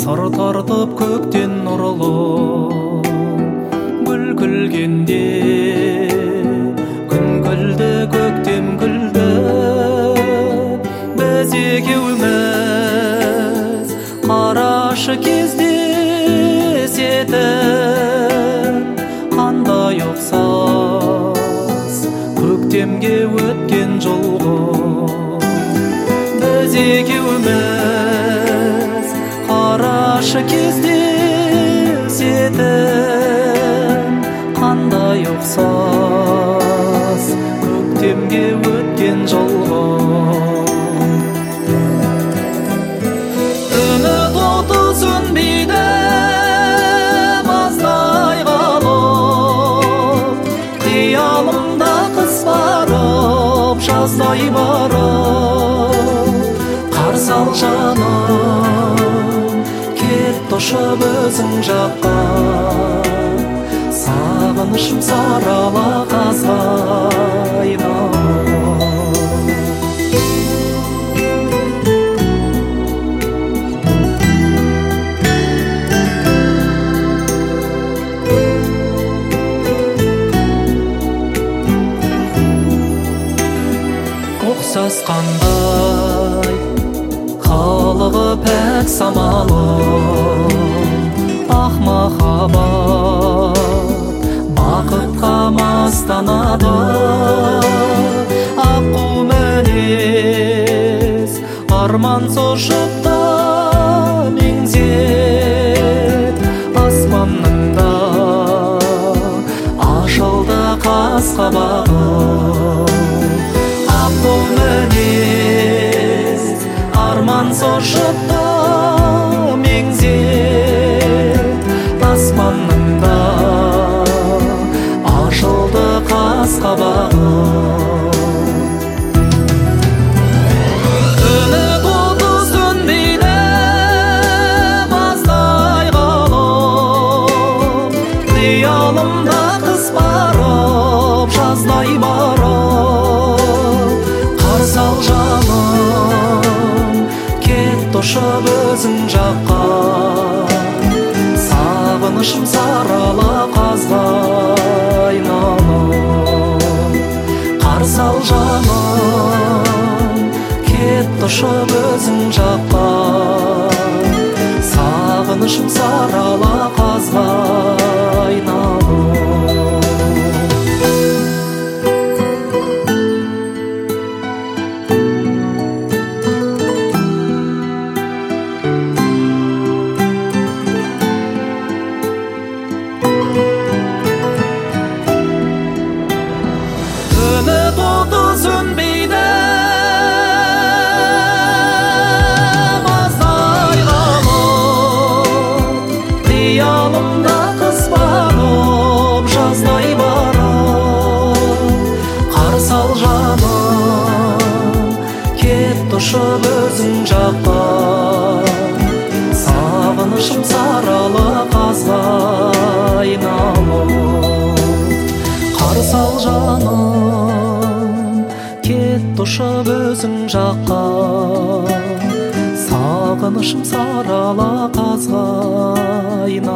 сыр тартып көктен нұрлы гүл күлгенде күн күлді көктем күлді біз екеуміз қарашы кездесетін қандай ұқсас көктемге өткен жолғы біз екеуміз қарашы кездесетін қандай ұқсас көктемге өткен жолға үміт оты сөнбейді маздай қалып қиялымда қыс барып жаздай барып қарсы ал жаным кет ұшып өзің жаққа сағынышым сарала қазға айналып ұқсас қандай қылығы пәк самалым ақ махаббат бақытқа мастанады аққу мінез арман сошыпта меңзеп аспанның да ашылды қас қабағы аққу мінез арман сошыпта меңзеп аспанның да ашылды қас қабағы үміт оты сөнбейді маздай қалып қиялымда қыс барып жаздай барып қарсы ал жаным кет ұшып өзің жаққа сағынышым сарала қазға айналып қарсы ал жаным кет ұшып өзің жаққа сағынышым сарала қазға айналып үміт оты сөнбейді маздай қалып қиялымда қыс барып жаздай барып қарсы ал жаным кет ұшып өзің жаққа сағынышым сарала қазға айналып қарсы ал жаным кет ұшып өзің жаққа сағынышым сарала қазға айналып